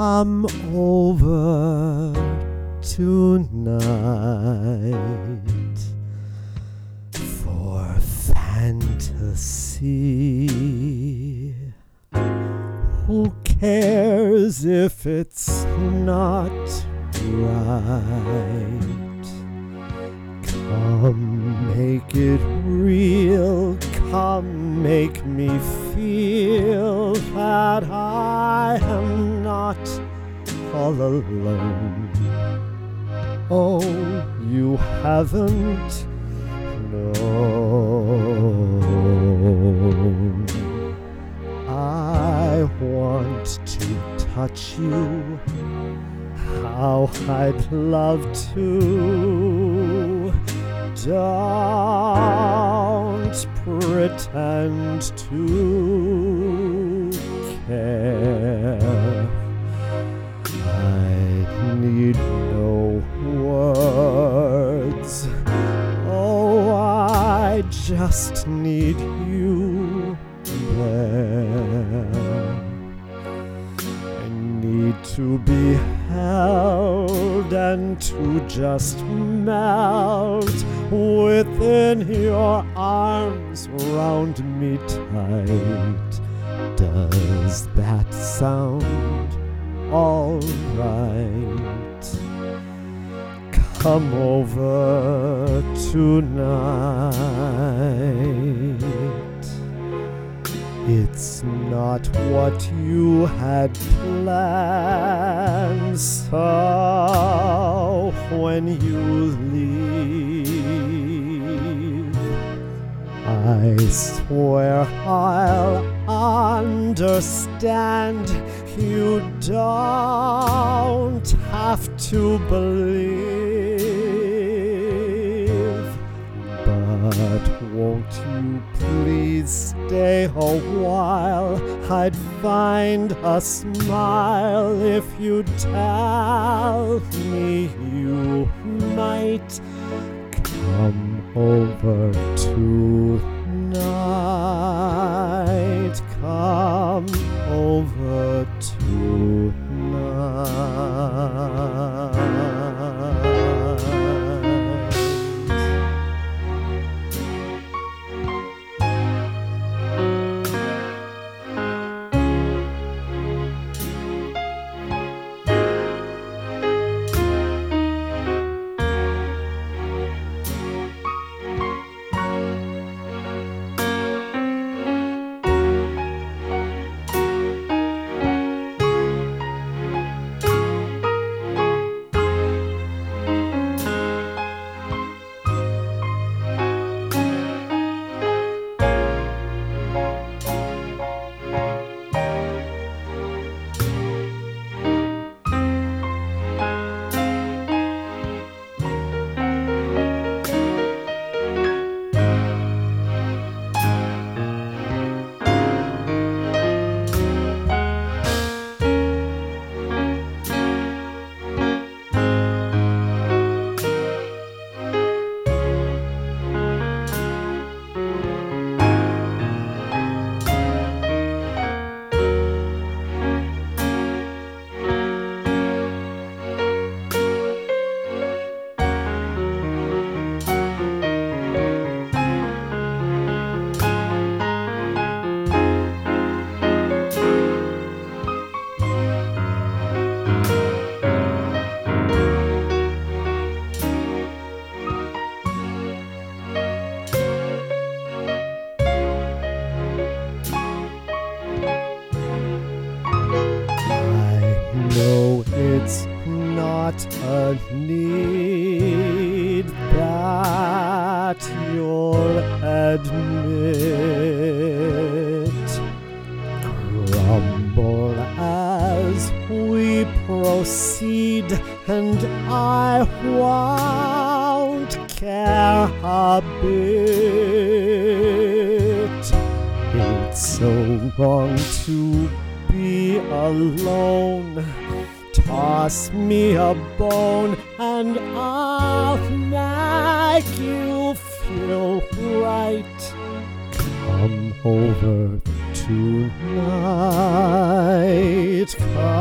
Come over tonight for fantasy. Who cares if it's not right? Come make it real. Come make me feel that I am not all alone. Oh, you haven't known. I want to touch you. How I'd love to. Don't pretend to care. I need no words. Oh, I just need you there. I need to be held and to just melt within your arms round me tight. Does that sound all right? Come over tonight. It's not what you had planned, so when you leave, I swear I'll understand. You don't have to believe, but won't you please stay a while? I'd find a smile if you'd tell me you might come over tonight. Come over tonight. It's not a need that you'll admit. Grumble as we proceed, and I won't care a bit. It's so wrong to be alone. Toss me a bone and I'll make you feel right. Come over tonight. Come